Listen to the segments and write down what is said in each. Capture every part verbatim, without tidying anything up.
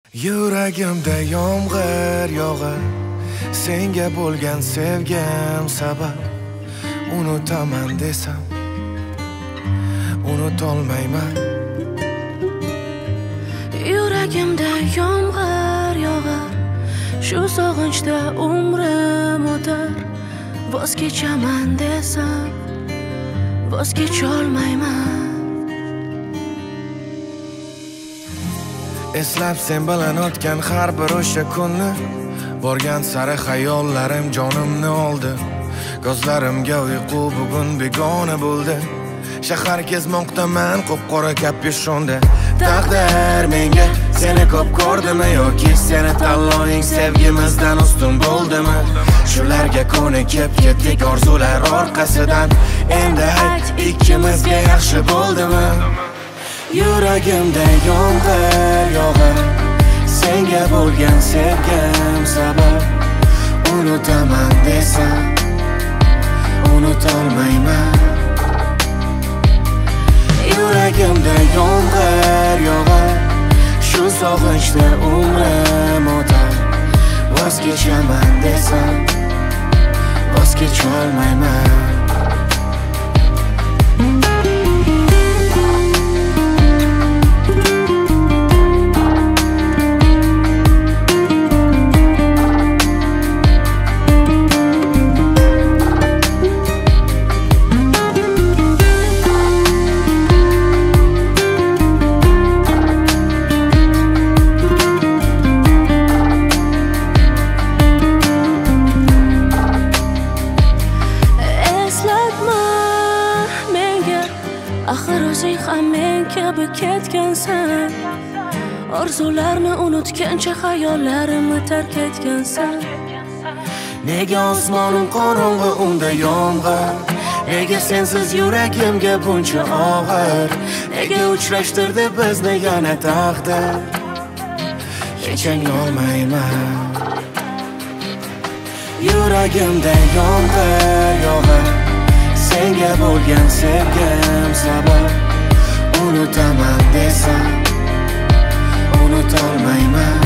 Yuragimda yomg'ir yog'ar, senga bo'lgan sevgim sabab. Unutaman desam unutolmayman. Yuragimda yomg'ir yog'ar, shu sog'inchda umrim o'tar. Voz kechaman desam voz kecholmayman. Eslab sen bilan o'tgan har bir o'sha kunni, borgan sari xayollarim jonimni oldi. Ko'zlarimga uyqu bugun begona bo'ldi. Shahar kezmoqdaman qop-qora kapyushonda. Taqdir menga seni ko'p ko'rdimi yoki seni tanloving sevgimizdan ustun bo'ldimi? Shularga ko'nikib ketdik orzular orqasidan. Endi ayt, ikkimizga yaxshi bo'ldimi? Yuragimda yomg'ir yog'ar, senga bo'lgan sevgim sabab. Unutaman desam unutolmayman. Yuragimda yomg'ir yog'ar, shu sog'inchda umrim o'tar. Voz kechaman desam voz kecholmayman. Axir o'zing ham men kabi ketgansan. Orzularni unutgancha xayollarimni tark etgansan. Nega osmonim qorong'i unda yomg'ir? Nega sensiz yuragimga buncha og'ir? Nega uchrashtirdi bizni yana taqdir? Kechagolmayman. Yuragimda yomg'ir yog'ar, senga bo'lgan sevgim sabab. Unutaman desam unutolmayman.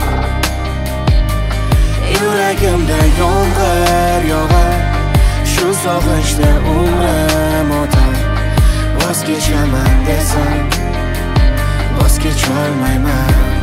Yuragimda yomg'ir yog'ar, shu sog'inchda umrim o'tar. Voz kechaman desam voz kecholmayman.